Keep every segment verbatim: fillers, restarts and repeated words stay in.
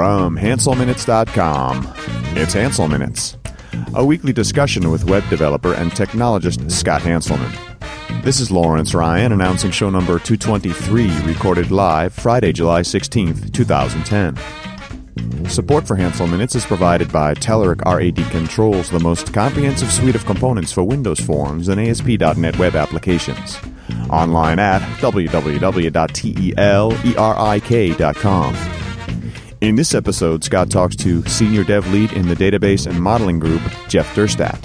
From Hansel Minutes dot com, it's Hansel Minutes, a weekly discussion with web developer and technologist Scott Hanselman. This is Lawrence Ryan announcing show number two twenty-three, recorded live Friday, July sixteenth, twenty ten. Support for Hansel Minutes is provided by Telerik R A D Controls, the most comprehensive suite of components for Windows Forms and A S P dot net web applications. Online at w w w dot telerik dot com. In this episode, Scott talks to Senior Dev Lead in the Database and Modeling Group, Jeff Derstadt.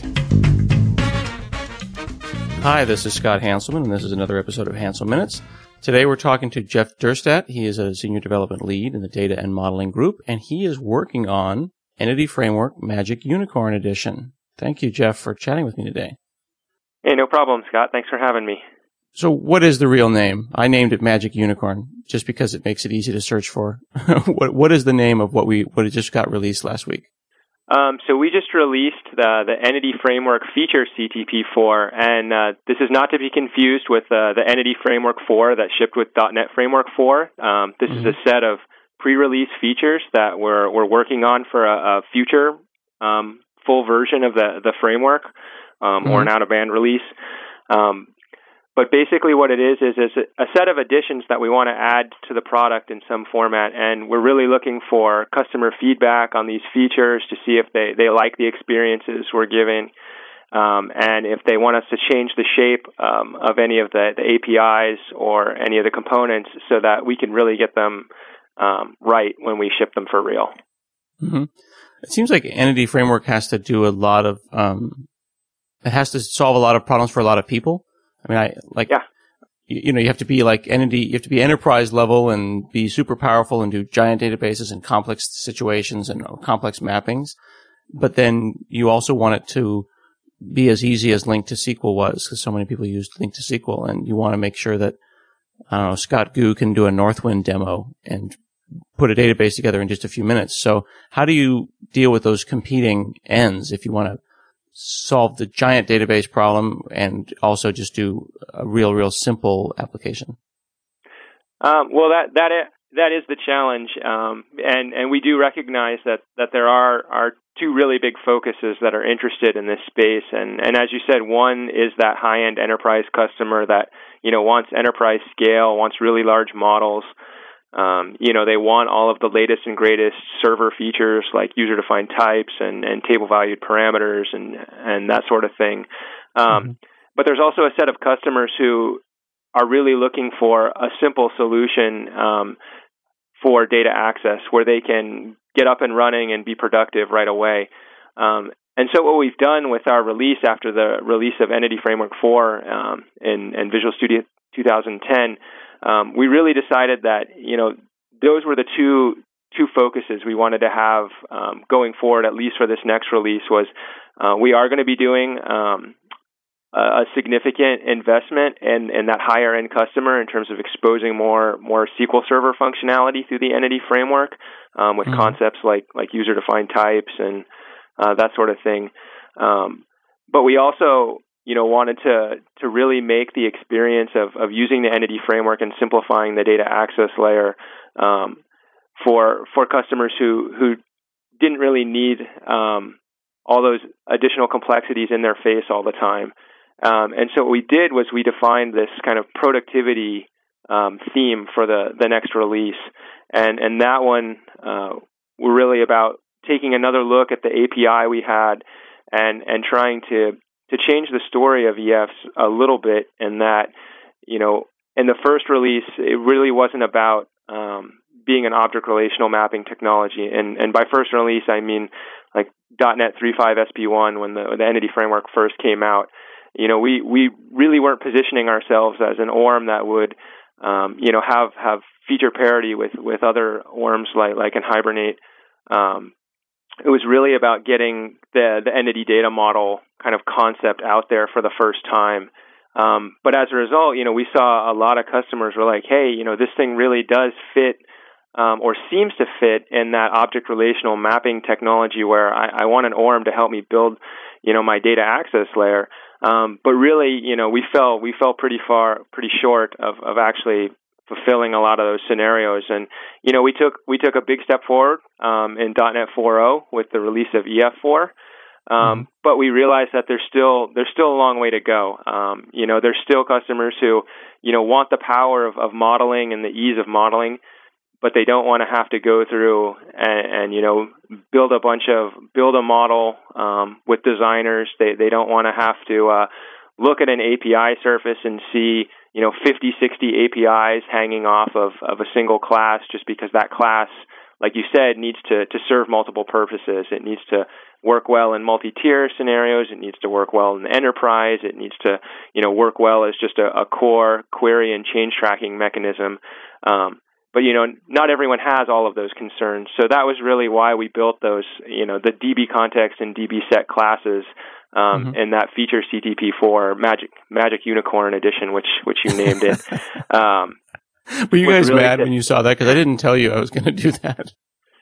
Hi, this is Scott Hanselman, and this is another episode of Hansel Minutes. Today we're talking to Jeff Derstadt. He is a Senior Development Lead in the Data and Modeling Group, and he is working on Entity Framework Magic Unicorn Edition. Thank you, Jeff, for chatting with me today. Hey, no problem, Scott. Thanks for having me. So what is the real name? I named it Magic Unicorn just because it makes it easy to search for. what What is the name of what we what it just got released last week? Um, so we just released the the Entity Framework Feature C T P four, and uh, this is not to be confused with uh, the Entity Framework four that shipped with dot net Framework four. Um, this mm-hmm. is a set of pre-release features that we're we're working on for a, a future um, full version of the the framework um, mm-hmm. or an out-of-band release. Um, But basically what it is, is is a set of additions that we want to add to the product in some format, and we're really looking for customer feedback on these features to see if they, they like the experiences we're giving, um, and if they want us to change the shape um, of any of the, the A P Is or any of the components so that we can really get them um, right when we ship them for real. Mm-hmm. It seems like Entity Framework has to do a lot of, um, it has to solve a lot of problems for a lot of people. I mean, I like, yeah. you, you know, you have to be like entity, you have to be enterprise level and be super powerful and do giant databases and complex situations and complex mappings. But then you also want it to be as easy as Link to S Q L was, because so many people used Link to S Q L, and you want to make sure that, I don't know, Scott Goo can do a Northwind demo and put a database together in just a few minutes. So how do you deal with those competing ends if you want to solve the giant database problem and also just do a real, real simple application? Um, well, that that is, that is the challenge, um, and and we do recognize that, that there are, are two really big focuses that are interested in this space, and, and as you said, one is that high-end enterprise customer that you know wants enterprise scale, wants really large models. Um, you know, they want all of the latest and greatest server features like user-defined types and, and table-valued parameters and, and that sort of thing. Um, mm-hmm. But there's also a set of customers who are really looking for a simple solution um, for data access where they can get up and running and be productive right away. Um, and so what we've done with our release after the release of Entity Framework four um, in, in Visual Studio twenty ten, Um, we really decided that, you know, those were the two two focuses we wanted to have um, going forward, at least for this next release, was uh, we are going to be doing um, a, a significant investment in, in that higher-end customer in terms of exposing more more S Q L Server functionality through the Entity Framework um, with mm-hmm. concepts like, like user-defined types and uh, that sort of thing. Um, but we also you know, wanted to to really make the experience of, of using the Entity Framework and simplifying the data access layer um, for for customers who, who didn't really need um, all those additional complexities in their face all the time. Um, and so what we did was we defined this kind of productivity um, theme for the, the next release. And, and that one, uh, we're really about taking another look at the A P I we had and, and trying to to change the story of E Fs a little bit in that, you know, in the first release, it really wasn't about um, being an object relational mapping technology. And, and by first release, I mean like dot net three point five S P one when the, the Entity Framework first came out. You know, we, we really weren't positioning ourselves as an O R M that would, um, you know, have, have feature parity with, with other O R Ms like, like in Hibernate. Um, It was really about getting the, the entity data model kind of concept out there for the first time. Um, but as a result, you know, we saw a lot of customers were like, hey, you know, this thing really does fit um, or seems to fit in that object relational mapping technology where I, I want an O R M to help me build, you know, my data access layer. Um, but really, you know, we fell we fell pretty far, pretty short of, of actually fulfilling a lot of those scenarios. And, you know, we took we took a big step forward um, in .NET four point oh with the release of E F four. Um, mm-hmm. But we realized that there's still there's still a long way to go. Um, you know, there's still customers who, you know, want the power of, of modeling and the ease of modeling, but they don't want to have to go through and, and you know, build a bunch of build a model um, with designers. They they don't want to have to uh, look at an A P I surface and see, you know, fifty, sixty A P Is hanging off of, of a single class just because that class, like you said, needs to, to serve multiple purposes. It needs to work well in multi-tier scenarios. It needs to work well in the enterprise. It needs to, you know, work well as just a, a core query and change tracking mechanism. Um, but, you know, not everyone has all of those concerns. So that was really why we built those, you know, the D B context and D B set classes um, mm-hmm. in that feature C T P four Magic Magic Unicorn edition, which which you named it. Um, Were you guys really mad when you saw that? Because I didn't tell you I was going to do that.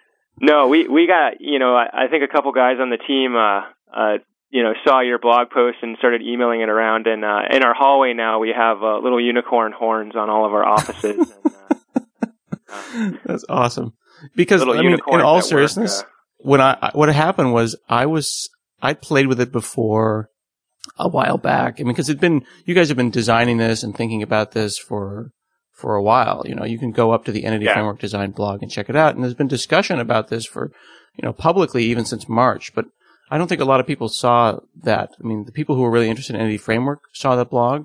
No, we, we got, you know, I, I think a couple guys on the team, uh, uh, you know, saw your blog post and started emailing it around. And uh, in our hallway now, we have uh, little unicorn horns on all of our offices. and, uh, uh, That's awesome. Because, I mean, in all seriousness, work, uh, when I, what happened was I was, I played with it before a while back. I mean, because it'd been, you guys have been designing this and thinking about this for, for a while. You know, you can go up to the Entity yeah. Framework Design blog and check it out. And there's been discussion about this for, you know, publicly even since March. But I don't think a lot of people saw that. I mean, the people who were really interested in Entity Framework saw that blog.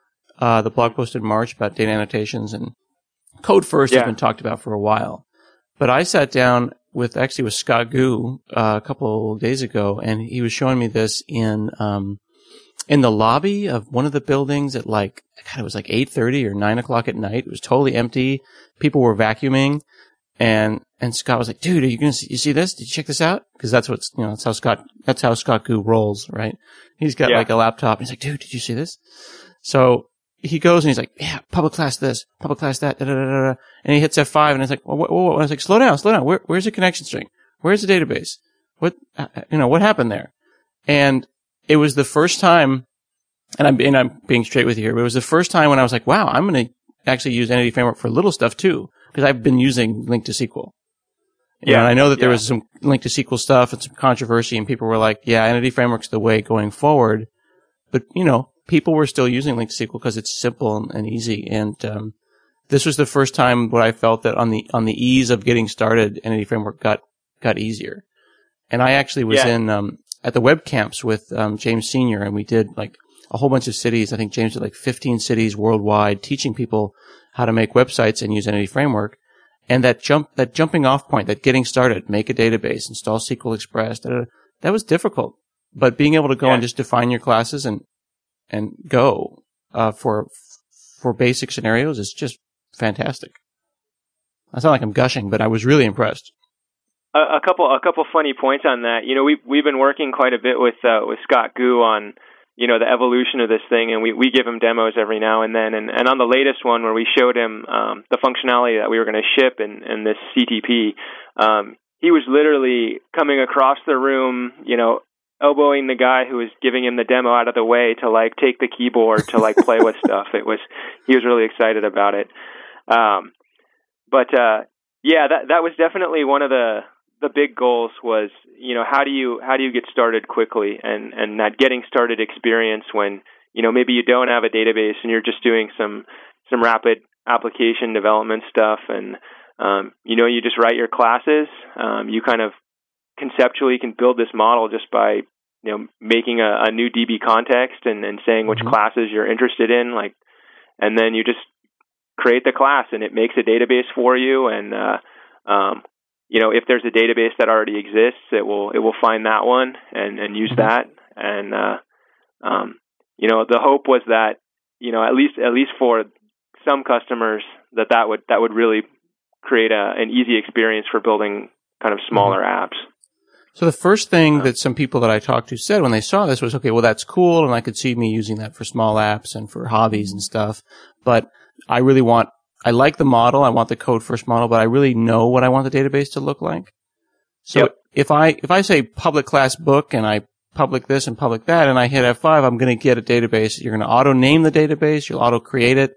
Uh, the blog posted in March about data annotations, and Code First yeah. has been talked about for a while. But I sat down with, actually with Scott Gu uh, a couple of days ago, and he was showing me this in, um, in the lobby of one of the buildings at like, God, it was like eight thirty or nine o'clock at night. It was totally empty. People were vacuuming. And, and Scott was like, dude, are you going to see, you see this? Did you check this out? Cause that's what's, you know, that's how Scott, that's how Scott Gu rolls, right? He's got yeah. like a laptop. He's like, dude, did you see this? So he goes and he's like, yeah, public class this, public class that, da, da, da, da. And he hits F five and it's like, whoa, whoa, whoa. And I was like, slow down, slow down. Where, where's the connection string? Where's the database? What, uh, you know, what happened there? And it was the first time, and I'm, and I'm being straight with you here, but it was the first time when I was like, wow, I'm going to actually use Entity Framework for little stuff too, because I've been using Link to S Q L. You yeah. know, and I know that yeah. there was some Link to S Q L stuff and some controversy, and people were like, yeah, Entity Framework's the way going forward. But, you know, people were still using Link to S Q L because it's simple and, and easy. And, um, this was the first time where I felt that on the, on the ease of getting started, Entity Framework got, got easier. And I actually was yeah. in, um, at the web camps with, um, James Senior, and we did like a whole bunch of cities. I think James did like fifteen cities worldwide teaching people how to make websites and use Entity Framework. And that jump, that jumping off point, that getting started, make a database, install S Q L Express, da, da, da, that was difficult. But being able to go yeah. and just define your classes and, and go, uh, for, for basic scenarios is just fantastic. I sound like I'm gushing, but I was really impressed. A, a couple, a couple funny points on that. You know, we've, we've been working quite a bit with, uh, with Scott Gu on, you know, the evolution of this thing, and we, we give him demos every now and then. And, and on the latest one where we showed him um, the functionality that we were going to ship in, in this C T P, um, he was literally coming across the room, you know, elbowing the guy who was giving him the demo out of the way to, like, take the keyboard to, like, play with stuff. It was, he was really excited about it. Um, but, uh, yeah, that that was definitely one of the the big goals was, you know, how do you, how do you get started quickly, and, and that getting started experience when, you know, maybe you don't have a database and you're just doing some, some rapid application development stuff. And, um, you know, you just write your classes. Um, you kind of conceptually can build this model just by, you know, making a, a new D B context and, and saying which mm-hmm. classes you're interested in, like, and then you just create the class and it makes a database for you. And, uh, um, you know, if there's a database that already exists, it will it will find that one and, and use mm-hmm. that. And uh, um, you know, the hope was that, you know, at least at least for some customers, that that would that would really create a, an easy experience for building kind of smaller mm-hmm. apps. So the first thing uh, that some people that I talked to said when they saw this was, okay, well, that's cool, and I could see me using that for small apps and for hobbies and stuff. But I really want I like the model. I want the Code First model, but I really know what I want the database to look like. So yep. if I, if I say public class book and I public this and public that and I hit F five, I'm going to get a database. You're going to auto name the database. You'll auto create it.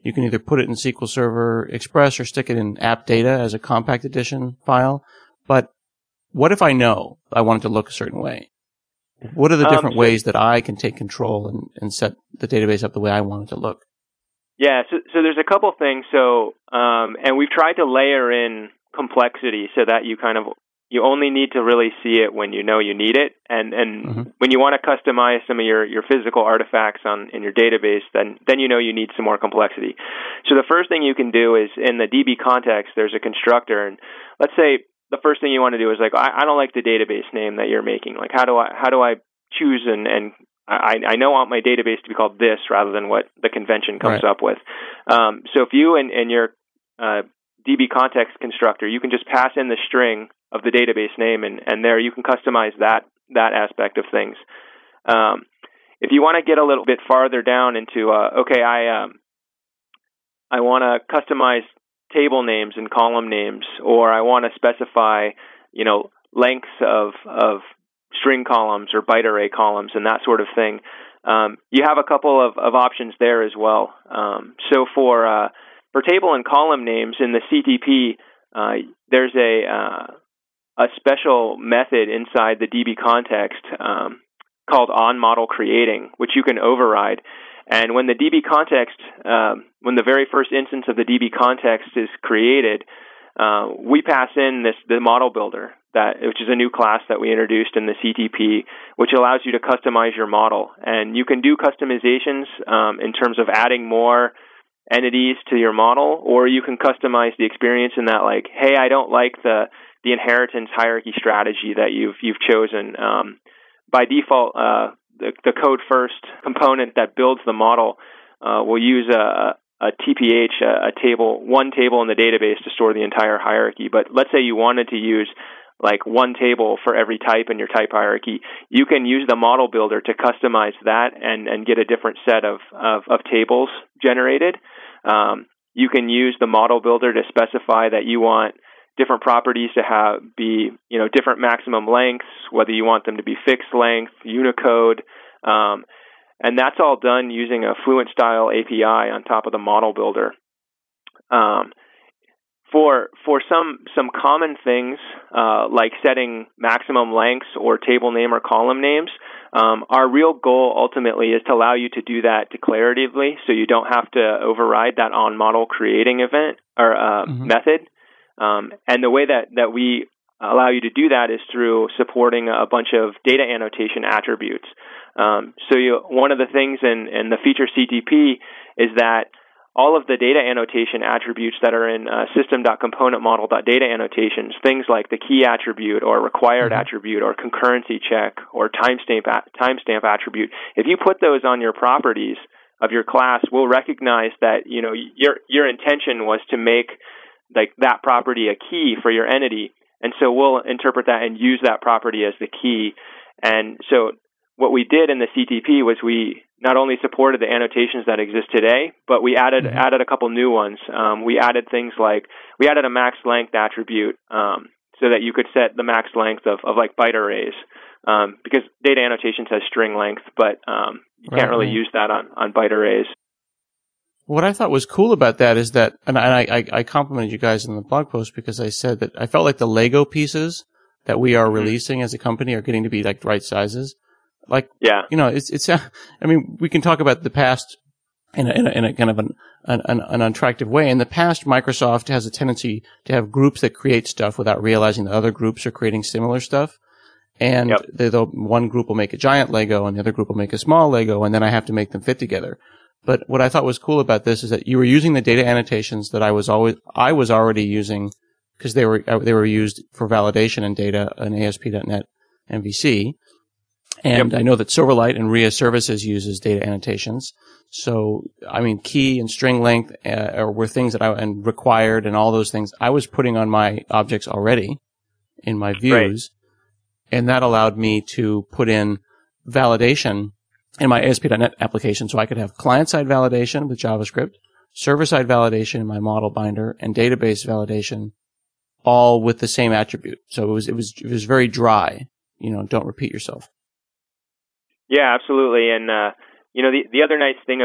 You can either put it in S Q L Server Express or stick it in App Data as a compact edition file. But what if I know I want it to look a certain way? What are the different um, so, ways that I can take control and, and set the database up the way I want it to look? Yeah, so, so there's a couple things. So, um, and we've tried to layer in complexity so that you kind of you only need to really see it when you know you need it, and and mm-hmm. when you want to customize some of your, your physical artifacts on in your database, then then you know you need some more complexity. So the first thing you can do is in the D B context, there's a constructor, and let's say the first thing you want to do is like I, I don't like the database name that you're making. Like how do I how do I choose and and I, I know I want my database to be called this rather than what the convention comes right. up with. Um, so if you and, and your uh, D B context constructor, you can just pass in the string of the database name, and, and there you can customize that that aspect of things. Um, if you want to get a little bit farther down into, uh, okay, I um, I want to customize table names and column names, or I want to specify, you know, lengths of of string columns or byte array columns and that sort of thing. Um, you have a couple of, of options there as well. Um, so for uh, for table and column names in the C T P, uh, there's a uh, a special method inside the D B context um, called on-model creating, which you can override. And when the D B context, um, when the very first instance of the D B context is created, uh, we pass in this the model builder, that which is a new class that we introduced in the C T P, which allows you to customize your model. And you can do customizations um, in terms of adding more entities to your model, or you can customize the experience in that, like, hey, I don't like the the inheritance hierarchy strategy that you've you've chosen. Um, by default, uh, the, the code first component that builds the model uh, will use a, a T P H, a, a table, one table in the database to store the entire hierarchy. But let's say you wanted to use like one table for every type in your type hierarchy. You can use the model builder to customize that and, and get a different set of, of, of tables generated. Um, you can use the model builder to specify that you want different properties to have be, you know, different maximum lengths, whether you want them to be fixed length, Unicode, um, and that's all done using a Fluent Style A P I on top of the model builder. Um, for for some some common things uh, like setting maximum lengths or table name or column names, um, our real goal ultimately is to allow you to do that declaratively, so you don't have to override that on model creating event or uh, mm-hmm. method. Um, and the way that, that we allow you to do that is through supporting a bunch of data annotation attributes. Um, so you, one of the things in, in the feature C T P is that all of the data annotation attributes that are in uh, system.componentModel.data annotations, things like the key attribute or required mm-hmm. attribute or concurrency check or timestamp timestamp attribute, if you put those on your properties of your class, we'll recognize that, you know, your your intention was to make like that property a key for your entity, and so we'll interpret that and use that property as the key. And so what we did in the C T P was we not only supported the annotations that exist today, but we added mm-hmm. added a couple new ones. Um, we added things like we added a max length attribute um, so that you could set the max length of, of like byte arrays, um, because data annotations has string length, but um, you right, can't really right. use that on, on byte arrays. What I thought was cool about that is that, and I, I, I complimented you guys in the blog post because I said that I felt like the Lego pieces that we are mm-hmm. releasing as a company are getting to be like the right sizes. Like, yeah. you know, it's, it's, uh, I mean, we can talk about the past in a, in a, in a kind of an, an, an unattractive way. In the past, Microsoft has a tendency to have groups that create stuff without realizing that other groups are creating similar stuff. And yep. the, the one group will make a giant Lego and the other group will make a small Lego, and then I have to make them fit together. But what I thought was cool about this is that you were using the data annotations that I was always, I was already using because they were, they were used for validation and data in A S P dot net M V C. And yep. I know that Silverlight and R I A Services uses data annotations. So, I mean, key and string length uh, were things that I, and required and all those things I was putting on my objects already in my views. Right. And that allowed me to put in validation in my A S P dot net application, so I could have client-side validation with JavaScript, server-side validation in my model binder, and database validation, all with the same attribute. So it was it was it was very dry. You know, don't repeat yourself. Yeah, absolutely. And uh, you know, the the other nice thing about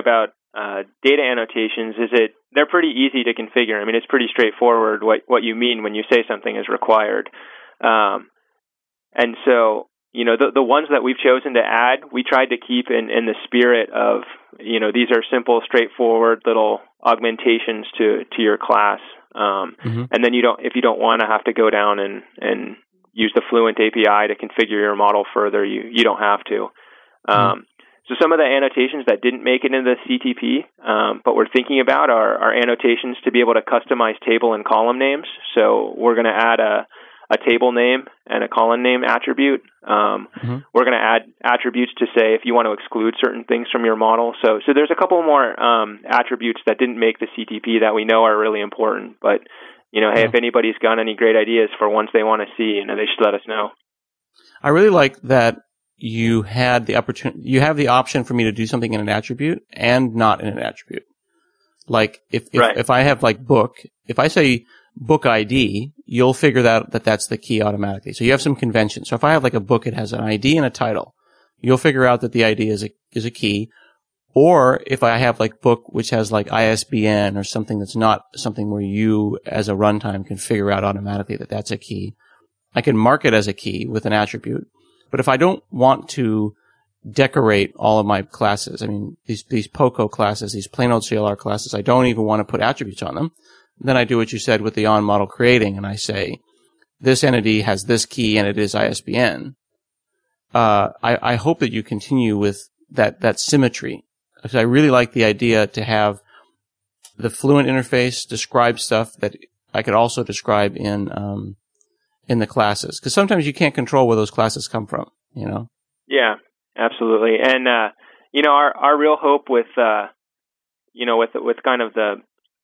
uh, data annotations is it they're pretty easy to configure. I mean, it's pretty straightforward what, what you mean when you say something is required. Um, and so, you know, the the ones that we've chosen to add, we tried to keep in, in the spirit of, you know, these are simple, straightforward little augmentations to, to your class. Um, mm-hmm. And then you don't, if you don't want to have to go down and, and use the Fluent A P I to configure your model further, you, you don't have to. Um, mm-hmm. So some of the annotations that didn't make it into the C T P, um, but we're thinking about are, are annotations to be able to customize table and column names. So we're going to add a, a table name and a column name attribute. Um, mm-hmm. We're going to add attributes to say if you want to exclude certain things from your model. So so there's a couple more um, attributes that didn't make the C T P that we know are really important. But, you know, hey, yeah. if anybody's got any great ideas for ones they want to see, you know, they should let us know. I really like that you had the opportunity, you have the option for me to do something in an attribute and not in an attribute. Like if, if, right. if I have like book, if I say book I D, you'll figure that, that that's the key automatically. So you have some convention. So if I have like a book, it has an I D and a title. You'll figure out that the I D is a, is a key. Or if I have like book, which has like I S B N or something that's not something where you as a runtime can figure out automatically that that's a key, I can mark it as a key with an attribute. But if I don't want to decorate all of my classes, I mean, these, these POCO classes, these plain old C L R classes, I don't even want to put attributes on them. Then I do what you said with the on model creating, and I say, this entity has this key and it is I S B N. Uh, I, I hope that you continue with that, that symmetry. Because I really like the idea to have the Fluent interface describe stuff that I could also describe in, um, in the classes. Because sometimes you can't control where those classes come from, you know? Yeah, absolutely. And, uh, you know, our, our real hope with, uh, you know, with, with kind of the,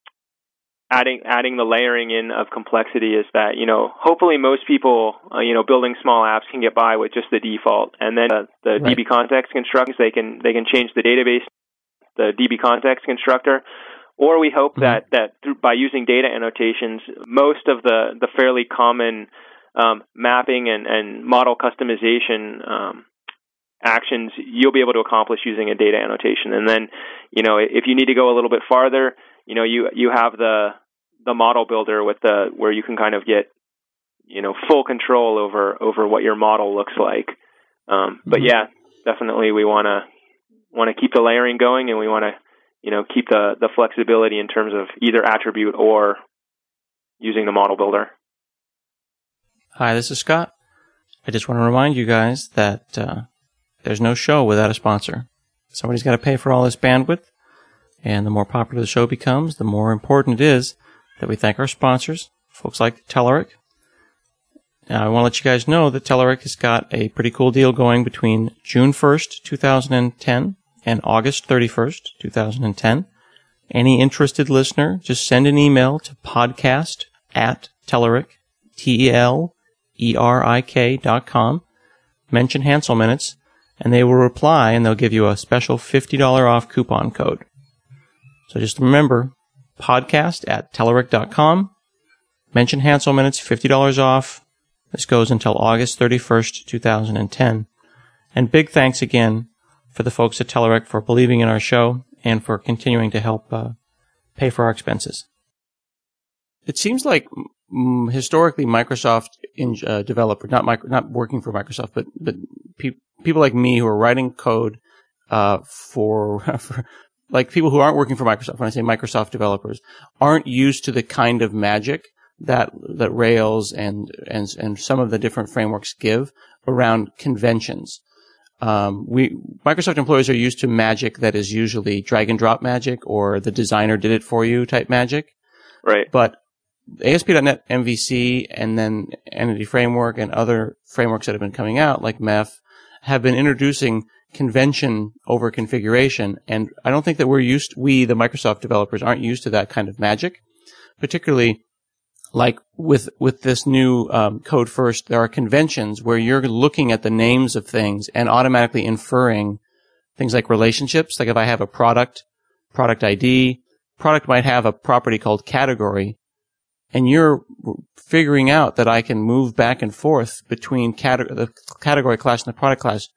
Adding adding the layering in of complexity is that, you know, hopefully most people, uh, you know, building small apps can get by with just the default, and then uh, the right. D B context constructors they can they can change the database, the D B context constructor, or we hope mm-hmm. that that through, by using data annotations, most of the the fairly common um, mapping and and model customization um, actions you'll be able to accomplish using a data annotation, and then, you know, if you need to go a little bit farther, you know, you you have the the model builder with the where you can kind of get, you know, full control over over what your model looks like. Um, but mm-hmm. yeah, definitely we want to want to keep the layering going, and we want to, you know, keep the the flexibility in terms of either attribute or using the model builder. Hi, this is Scott. I just want to remind you guys that uh, there's no show without a sponsor. Somebody's got to pay for all this bandwidth. And the more popular the show becomes, the more important it is that we thank our sponsors, folks like Telerik. Now, I want to let you guys know that Telerik has got a pretty cool deal going between June first, twenty ten and August thirty-first, twenty ten. Any interested listener, just send an email to podcast at Telerik, T E L E R I K dot com. Mention Hansel Minutes, and they will reply, and they'll give you a special fifty dollars off coupon code. So just remember, podcast at Telerik dot com. Mention Hansel Minutes, fifty dollars off. This goes until August thirty-first, twenty ten. And big thanks again for the folks at Telerik for believing in our show and for continuing to help uh, pay for our expenses. It seems like mm, historically Microsoft in, uh, developer, not micro, not working for Microsoft, but, but pe- people like me who are writing code uh, for, for like people who aren't working for Microsoft, when I say Microsoft developers, aren't used to the kind of magic that that Rails and and and some of the different frameworks give around conventions. Um, we Microsoft employees are used to magic that is usually drag and drop magic or the designer did it for you type magic. Right. But A S P dot net M V C and then Entity Framework and other frameworks that have been coming out like M E F have been introducing convention over configuration, and I don't think that we're used, we, the Microsoft developers, aren't used to that kind of magic, particularly like with with this new um, code first, there are conventions where you're looking at the names of things and automatically inferring things like relationships. Like if I have a product, product I D, product might have a property called category, and you're figuring out that I can move back and forth between cate- the category class and the product class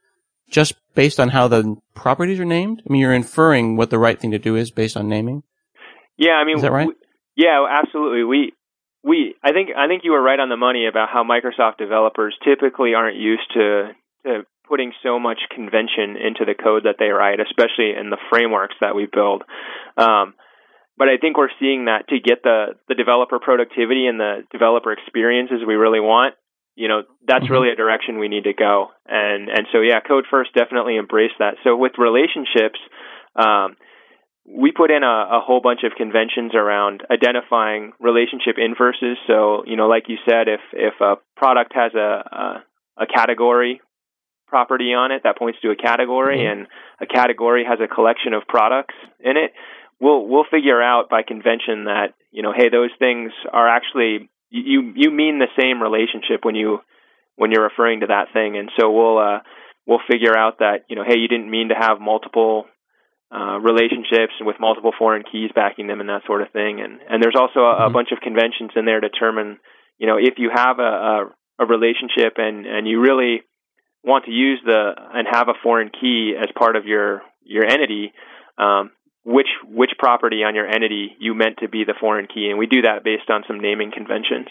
just based on how the properties are named? I mean, you're inferring what the right thing to do is based on naming? Yeah, I mean, is that right? We, yeah, absolutely. We we I think I think you were right on the money about how Microsoft developers typically aren't used to to putting so much convention into the code that they write, especially in the frameworks that we build. Um, but I think we're seeing that to get the, the developer productivity and the developer experiences we really want, you know, that's mm-hmm. really a direction we need to go. And and so, yeah, Code First definitely embraced that. So with relationships, um, we put in a, a whole bunch of conventions around identifying relationship inverses. So, you know, like you said, if, if a product has a, a, a category property on it that points to a category, mm-hmm. and a category has a collection of products in it, we'll we'll figure out by convention that, you know, hey, those things are actually you you mean the same relationship when you when you're referring to that thing, and so we'll uh, we'll figure out that, you know, hey, you didn't mean to have multiple uh, relationships with multiple foreign keys backing them and that sort of thing, and and there's also a, mm-hmm. a bunch of conventions in there to determine, you know, if you have a a, a relationship and and you really want to use the and have a foreign key as part of your your entity, um, which which property on your entity you meant to be the foreign key, and we do that based on some naming conventions.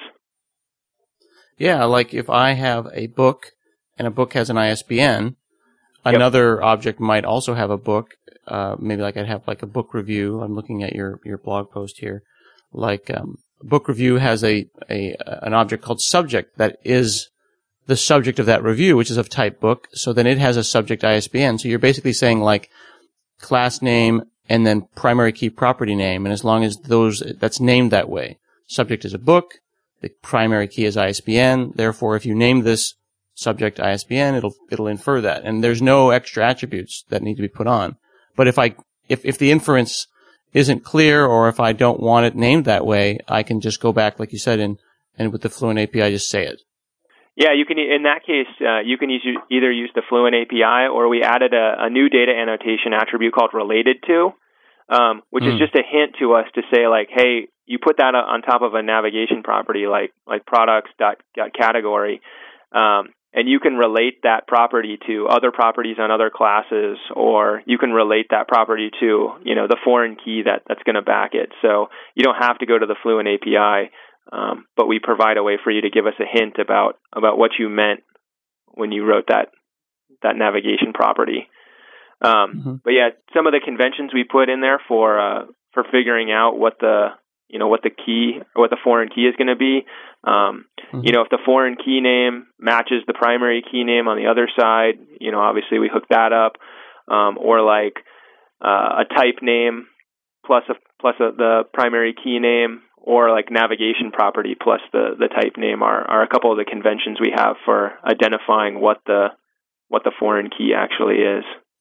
Yeah, like if I have a book and a book has an I S B N, another yep. object might also have a book. Uh, maybe like I'd have like a book review. I'm looking at your your blog post here. Like um, book review has a a an object called subject that is the subject of that review, which is of type book. So then it has a subject I S B N. So you're basically saying like class name and then primary key property name. And as long as those, that's named that way. Subject is a book. The primary key is I S B N. Therefore, if you name this subject I S B N, it'll, it'll infer that. And there's no extra attributes that need to be put on. But if I, if, if the inference isn't clear, or if I don't want it named that way, I can just go back, like you said, and, and with the Fluent A P I, just say it. Yeah, you can. In that case, uh, you can use, either use the Fluent A P I, or we added a, a new data annotation attribute called related to, um, which mm. is just a hint to us to say, like, hey, you put that on top of a navigation property like like products dot category, um, and you can relate that property to other properties on other classes, or you can relate that property to, you know, the foreign key that, that's going to back it. So you don't have to go to the Fluent A P I. Um, but we provide a way for you to give us a hint about, about what you meant when you wrote that that navigation property. Um, mm-hmm. But yeah, some of the conventions we put in there for uh, for figuring out what the you know what the key or what the foreign key is going to be. Um, mm-hmm. You know, if the foreign key name matches the primary key name on the other side, you know, obviously we hook that up. Um, or like uh, a type name plus a, plus a, the primary key name, or like navigation property plus the, the type name are, are a couple of the conventions we have for identifying what the what the foreign key actually is.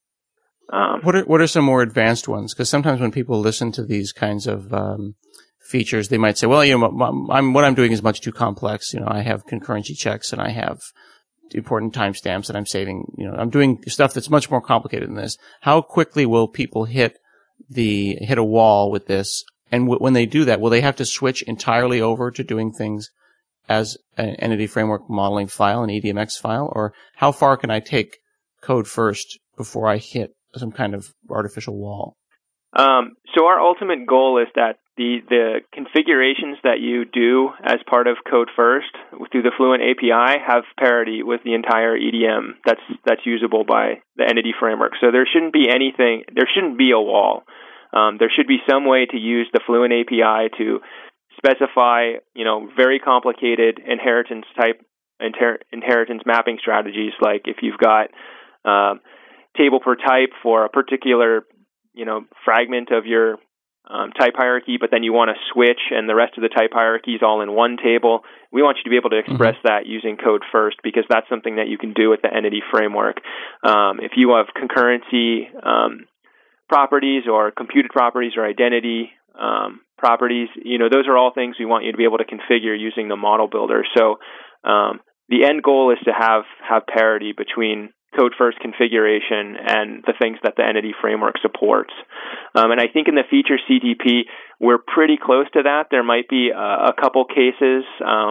Um, what are what are some more advanced ones? Because sometimes when people listen to these kinds of um, features, they might say, "Well, you know, I'm, what I'm doing is much too complex. You know, I have concurrency checks and I have important timestamps that I'm saving. You know, I'm doing stuff that's much more complicated than this." How quickly will people hit the hit a wall with this? And w- when they do that, will they have to switch entirely over to doing things as an entity framework modeling file, an E D M X file? Or how far can I take Code First before I hit some kind of artificial wall? Um, so our ultimate goal is that the, the configurations that you do as part of Code First through the Fluent A P I have parity with the entire E D M that's that's usable by the entity framework. So there shouldn't be anything, there shouldn't be a wall. Um, there should be some way to use the Fluent A P I to specify, you know, very complicated inheritance type inter- inheritance mapping strategies. Like if you've got um, table per type for a particular, you know, fragment of your um, type hierarchy, but then you want to switch and the rest of the type hierarchy is all in one table. We want you to be able to express mm-hmm. that using Code First, because that's something that you can do with the entity framework. Um, if you have concurrency um, properties or computed properties or identity um, properties, you know, those are all things we want you to be able to configure using the model builder. So um, the end goal is to have, have parity between Code First configuration and the things that the entity framework supports. Um, and I think in the feature C T P, we're pretty close to that. There might be a, a couple cases um,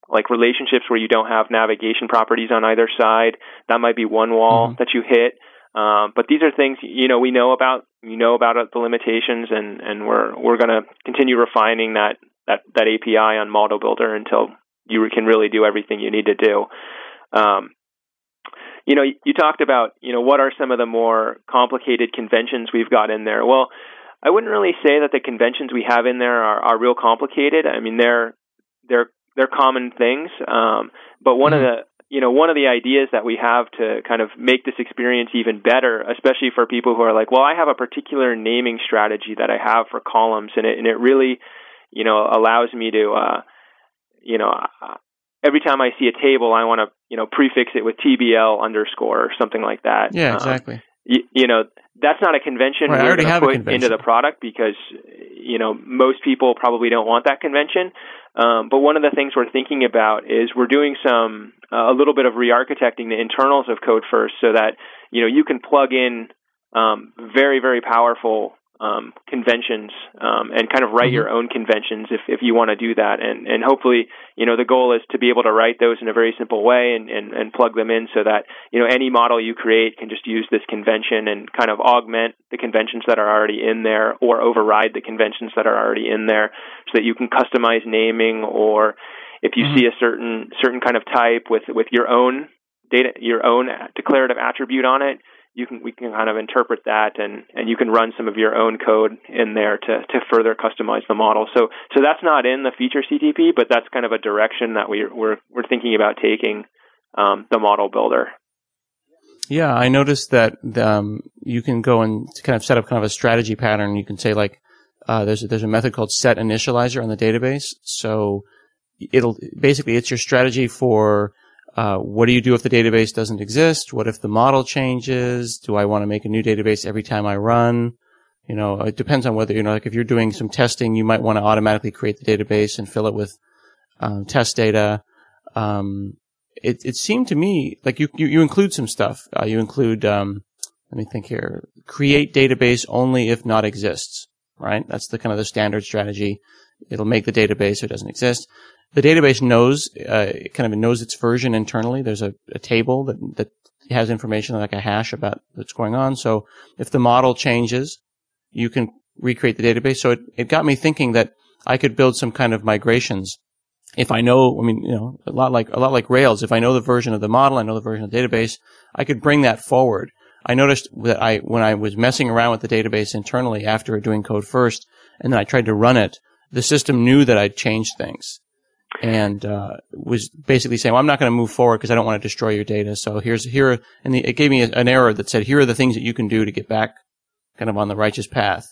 like relationships where you don't have navigation properties on either side. That might be one wall mm-hmm. that you hit. Um, but these are things, you know, we know about, you know about the limitations, and, and we're we're going to continue refining that, that, that A P I on Model Builder until you can really do everything you need to do. Um, you know, you, you talked about, you know, what are some of the more complicated conventions we've got in there? Well, I wouldn't really say that the conventions we have in there are, are real complicated. I mean, they're they're they're common things. Um, but one mm-hmm. of the you know one of the ideas that we have to kind of make this experience even better, especially for people who are like, well, I have a particular naming strategy that I have for columns, and it and it really you know allows me to uh, you know every time I see a table, I want to you know prefix it with T B L underscore or something like that. Yeah, exactly. Um, you, you know. That's not a convention right, we're going to put into the product because, you know, most people probably don't want that convention. Um, but one of the things we're thinking about is we're doing some, uh, a little bit of re-architecting the internals of CodeFirst so that, you know, you can plug in um, very, very powerful um, conventions um, and kind of write mm-hmm. your own conventions if, if you want to do that. And, and hopefully, you know, the goal is to be able to write those in a very simple way and, and, and plug them in so that, you know, any model you create can just use this convention and kind of augment the conventions that are already in there or override the conventions that are already in there so that you can customize naming, or if you mm-hmm. see a certain certain kind of type with, with your own data, your own declarative attribute on it, you can we can kind of interpret that, and, and you can run some of your own code in there to, to further customize the model. So so that's not in the feature C T P, but that's kind of a direction that we we're we're thinking about taking um, the model builder. Yeah, I noticed that um, you can go and kind of set up kind of a strategy pattern. You can say like uh, there's a, there's a method called set initializer on the database. So it'll basically it's your strategy for Uh, what do you do if the database doesn't exist? What if the model changes? Do I want to make a new database every time I run? You know, it depends on whether, you know, like if you're doing some testing, you might want to automatically create the database and fill it with um, test data. Um, it, it seemed to me like you, you, you include some stuff. Uh, you include, um, let me think here, create database only if not exists, right? That's the kind of the standard strategy. It'll make the database so it doesn't exist. The database knows, uh, kind of knows its version internally. There's a, a table that, that has information like a hash about what's going on. So if the model changes, you can recreate the database. So it, it got me thinking that I could build some kind of migrations. If I know, I mean, you know, a lot like, a lot like Rails, if I know the version of the model, I know the version of the database, I could bring that forward. I noticed that I, when I was messing around with the database internally after doing CodeFirst, and then I tried to run it, the system knew that I'd changed things. And uh was basically saying, well, I'm not going to move forward because I don't want to destroy your data. So here's here, and the, it gave me a, an error that said, here are the things that you can do to get back kind of on the righteous path.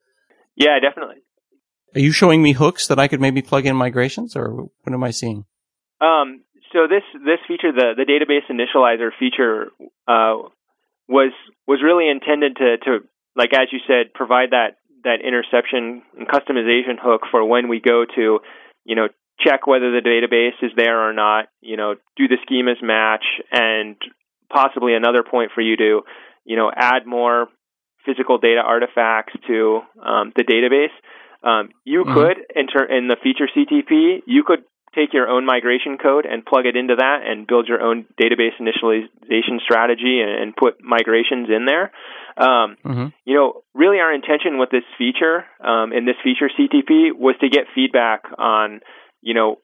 Yeah, definitely. Are you showing me hooks that I could maybe plug in migrations, or what am I seeing? Um, so this this feature, the the database initializer feature, uh, was was really intended to to like as you said, provide that that interception and customization hook for when we go to, you know, check whether the database is there or not, you know, do the schemas match, and possibly another point for you to, you know, add more physical data artifacts to um, the database. Um, you mm-hmm. could enter in the feature C T P, you could take your own migration code and plug it into that and build your own database initialization strategy and, and put migrations in there. Um, mm-hmm. You know, really our intention with this feature, um, in this feature C T P, was to get feedback on, you know,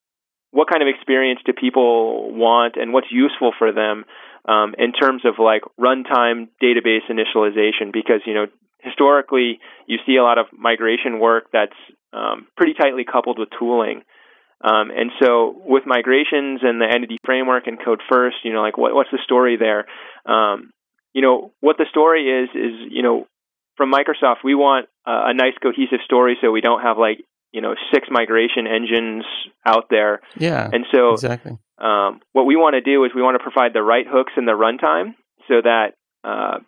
what kind of experience do people want and what's useful for them um, in terms of like runtime database initialization, because, you know, historically you see a lot of migration work that's um, pretty tightly coupled with tooling. Um, and so with migrations and the entity framework and CodeFirst, you know, like what, what's the story there? Um, you know, what the story is, is, you know, from Microsoft, we want a, a nice cohesive story so we don't have like, you know, six migration engines out there. Yeah, and so exactly. Um, what we want to do is we want to provide the right hooks in the runtime so that uh,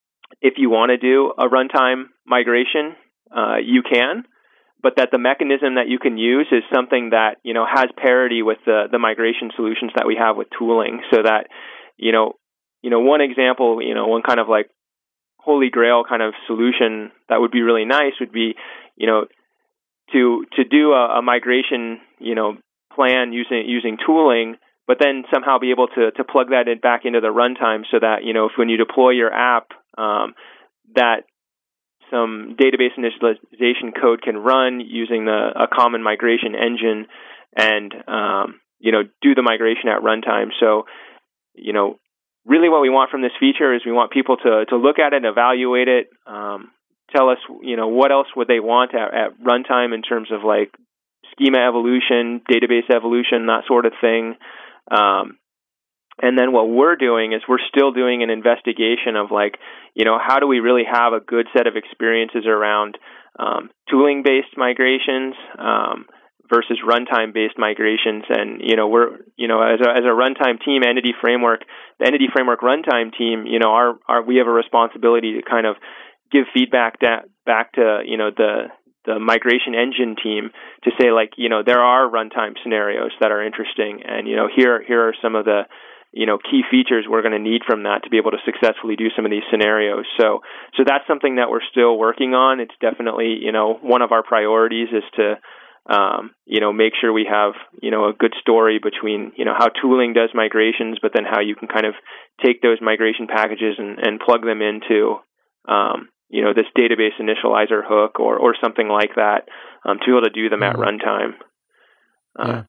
if you want to do a runtime migration, uh, you can, but that the mechanism that you can use is something that, you know, has parity with the, the migration solutions that we have with tooling, so that, you know, you know, one example, you know, one kind of like holy grail kind of solution that would be really nice would be, you know, to to do a, a migration, you know, plan using using tooling, but then somehow be able to to plug that in back into the runtime so that, you know, if when you deploy your app, um, that some database initialization code can run using the a common migration engine and, um, you know, do the migration at runtime. So, you know, really what we want from this feature is we want people to, to look at it and evaluate it, um, tell us, you know, what else would they want at, at runtime in terms of like schema evolution, database evolution, that sort of thing. Um, and then what we're doing is we're still doing an investigation of like, you know, how do we really have a good set of experiences around um, tooling-based migrations um, versus runtime-based migrations. And, you know, we're, you know, as a, as a runtime team, Entity Framework, the Entity Framework runtime team, you know, our, our we have a responsibility to kind of give feedback that, back to, you know, the the migration engine team to say, like, you know, there are runtime scenarios that are interesting, and, you know, here here are some of the, you know, key features we're going to need from that to be able to successfully do some of these scenarios. So so that's something that we're still working on. It's definitely, you know, one of our priorities is to, um, you know, make sure we have, you know, a good story between, you know, how tooling does migrations, but then how you can kind of take those migration packages and, and plug them into, um, you know, this database initializer hook or, or something like that, um, to be able to do them mm-hmm. at runtime. Uh, yeah.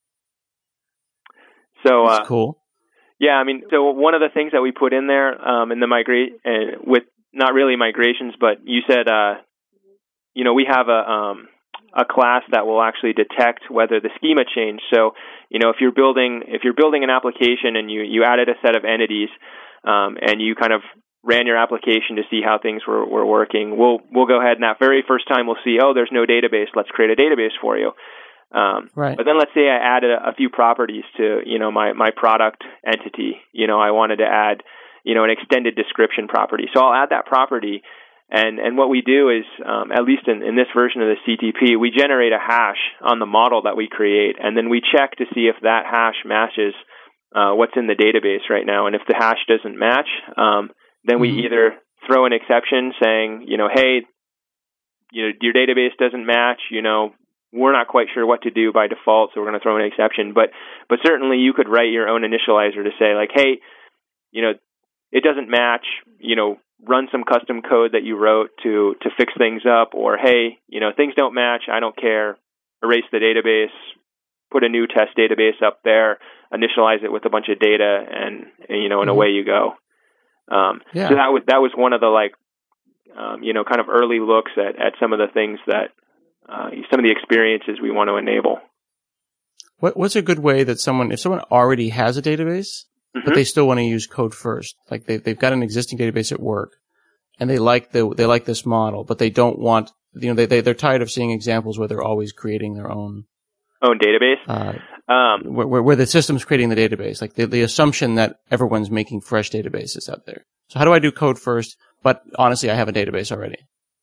So, That's uh, cool. Yeah, I mean, so one of the things that we put in there um, in the migrate uh, with not really migrations, but you said, uh, you know, we have a um, a class that will actually detect whether the schema changed. So, you know, if you're building if you're building an application and you you added a set of entities um, and you kind of ran your application to see how things were, were working, we'll we'll go ahead and that very first time we'll see, oh, there's no database. Let's create a database for you. Um, right. But then let's say I added a, a few properties to, you know, my, my product entity. You know, I wanted to add, you know, an extended description property. So I'll add that property. And, and what we do is, um, at least in, in this version of the C T P, we generate a hash on the model that we create. And then we check to see if that hash matches uh, what's in the database right now. And if the hash doesn't match, um, then we mm-hmm. either throw an exception saying, you know, hey, you know, your database doesn't match, you know, we're not quite sure what to do by default, so we're going to throw an exception. But but certainly you could write your own initializer to say, like, hey, you know, it doesn't match, you know, run some custom code that you wrote to to fix things up, or, hey, you know, things don't match, I don't care, erase the database, put a new test database up there, initialize it with a bunch of data, and, and you know, and mm-hmm. away you go. Um, yeah. So that was, that was one of the, like, um, you know, kind of early looks at, at some of the things that, Uh, some of the experiences we want to enable. What, what's a good way that someone, if someone already has a database, mm-hmm. but they still want to use code first, like they, they've got an existing database at work, and they like the they like this model, but they don't want, you know, they, they they're tired of seeing examples where they're always creating their own own database, uh, um, where, where where the system's creating the database, like the the assumption that everyone's making fresh databases out there. So how do I do code first? But honestly, I have a database already.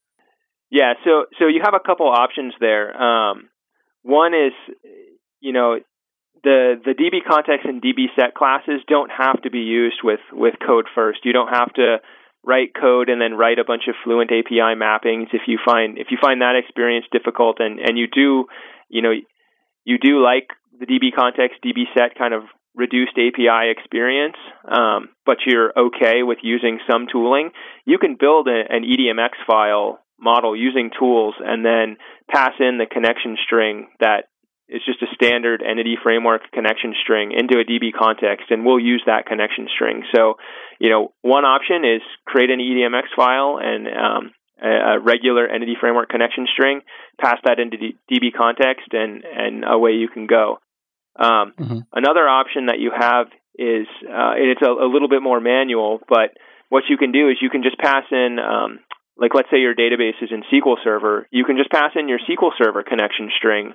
Yeah, so so you have a couple options there. Um, one is, you know, the the D B context and D B set classes don't have to be used with, with code first. You don't have to write code and then write a bunch of Fluent A P I mappings if you find if you find that experience difficult, and, and you do, you know, you do like the D B context, D B set kind of reduced A P I experience, um, but you're okay with using some tooling. You can build a, an E D M X file model using tools and then pass in the connection string that is just a standard Entity Framework connection string into a D B context, and we'll use that connection string. So, you know, one option is create an E D M X file and um, a regular Entity Framework connection string, pass that into D B context, and, and away you can go. Um, mm-hmm. Another option that you have is, uh, and it's a, a little bit more manual, but what you can do is you can just pass in um, like, let's say your database is in S Q L Server, you can just pass in your S Q L Server connection string.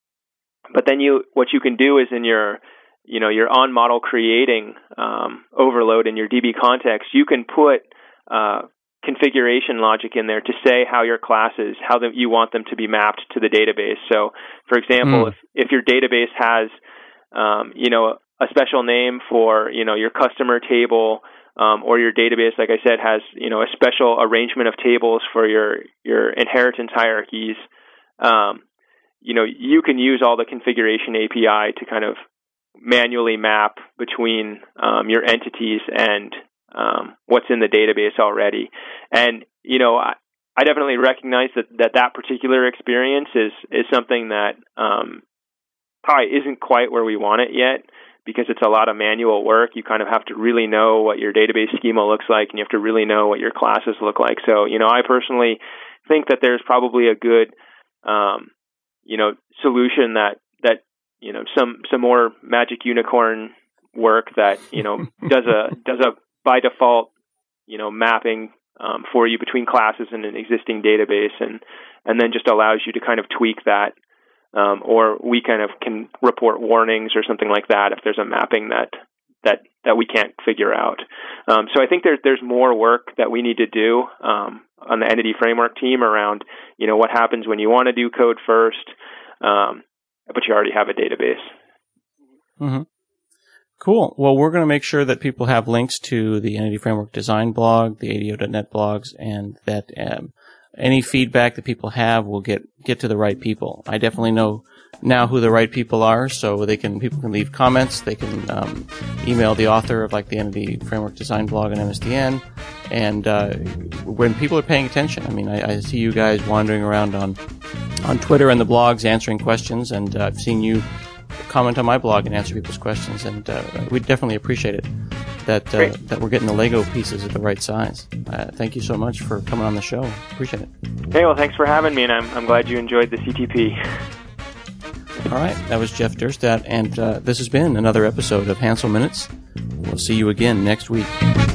But then you, what you can do is in your, you know, your on model creating um, overload in your D B context, you can put uh, configuration logic in there to say how your classes, how the, you want them to be mapped to the database. So, for example, mm. if if your database has, um, you know, a special name for, you know, your customer table. Um, or your database, like I said, has, you know, a special arrangement of tables for your, your inheritance hierarchies. Um, you know, you can use all the configuration A P I to kind of manually map between um, your entities and um, what's in the database already. And, you know, I, I definitely recognize that, that that particular experience is, is something that um, probably isn't quite where we want it yet, because it's a lot of manual work. You kind of have to really know what your database schema looks like, and you have to really know what your classes look like. So, you know, I personally think that there's probably a good, um, you know, solution that, that, you know, some, some more magic unicorn work that, you know, does a, does a by default, you know, mapping um, for you between classes in an existing database, and, and then just allows you to kind of tweak that. Um, or we kind of can report warnings or something like that if there's a mapping that that, that we can't figure out. Um, so I think there's there's more work that we need to do um, on the entity framework team around, you know, what happens when you want to do code first, um, but you already have a database. Mm-hmm. Cool. Well, we're going to make sure that people have links to the Entity Framework Design blog, the A D O dot net blogs, and that um, any feedback that people have will get, get to the right people. I definitely know now who the right people are, so they can people can leave comments. They can um, email the author of like the Entity Framework Design blog on M S D N. And uh, when people are paying attention, I mean, I, I see you guys wandering around on on Twitter and the blogs answering questions, and uh, I've seen you comment on my blog and answer people's questions, and uh, we definitely appreciate it that uh, that we're getting the Lego pieces at the right size. Uh, thank you so much for coming on the show. Appreciate it. Hey, well, thanks for having me, and I'm I'm glad you enjoyed the C T P. All right, that was Jeff Derstad, and uh, this has been another episode of Hansel Minutes. We'll see you again next week.